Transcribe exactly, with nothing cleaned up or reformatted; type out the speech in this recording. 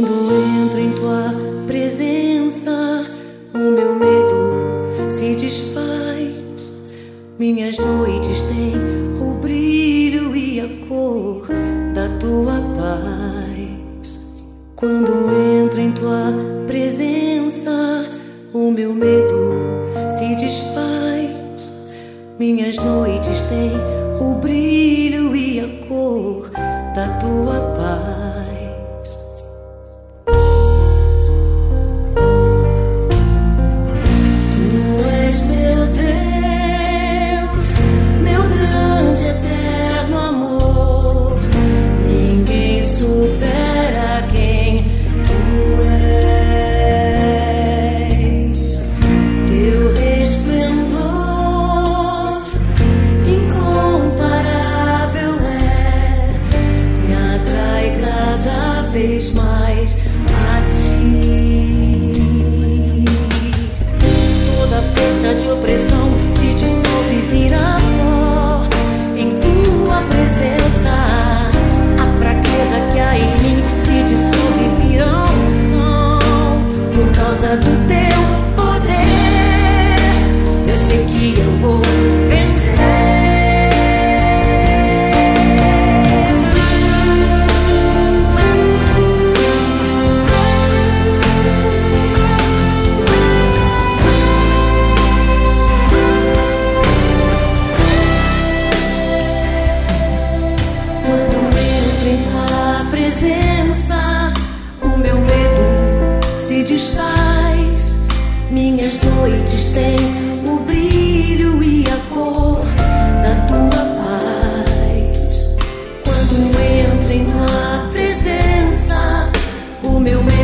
Quando entro em tua presença, o meu medo se desfaz. Minhas noites têm o brilho e a cor da tua paz. Quando entro em tua presença, o meu medo se desfaz. Minhas noites têm o brilho e a cor da tua paz. Vez mais a ti. Toda força de opressão se dissolve e vira pó em tua presença. A fraqueza que há em mim se dissolve e vira um som. Por causa do teu poder, eu sei que eu vou vencer. O meu medo se desfaz. Minhas noites têm o brilho e a cor da tua paz. Quando entro em tua presença, o meu medo